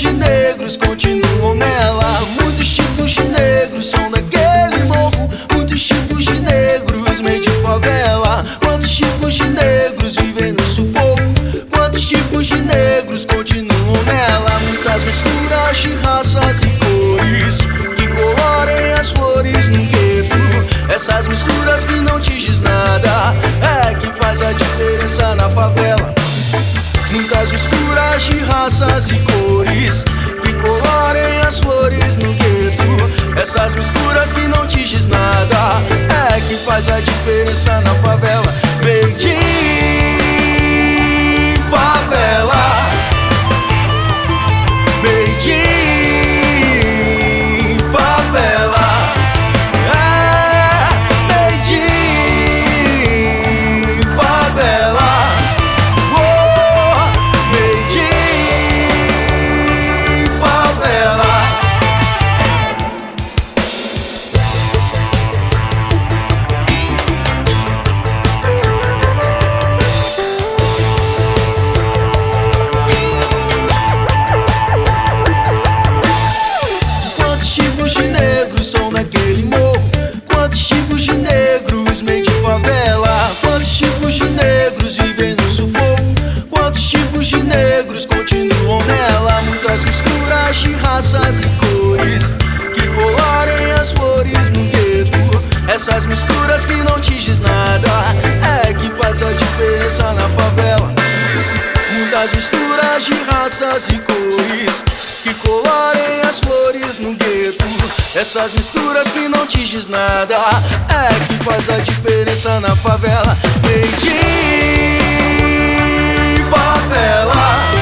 de negros continuam nela. Muitos tipos de negros são daquele morro. Muitos tipos de negros meio de favela. Quantos tipos de negros vivem no sufoco? Quantos tipos de negros continuam nela? Muitas misturas de raças e cores que colorem as flores no gueto. Essas misturas que não te diz nada é que faz a diferença na favela. Muitas misturas de raças e cores que colorem as flores no gueto. Essas misturas que não te diz nada é que faz a diferença na favela. Made in favela. Made in favela. Made in favela. Made in favela. Quantos tipos de negros são naquele morro? Quantos tipos de negros meio de favela? Quantos tipos de negros vivem no sufoco? Quantos tipos de negros continuam nela? Muitas misturas de raças e cores que colorem as flores no gueto. Essas misturas que não te diz nada é que faz a diferença na favela. Muitas misturas de raças e cores que colorem as flores no gueto. Essas misturas que não te diz nada é que faz a diferença na favela. Made in favela.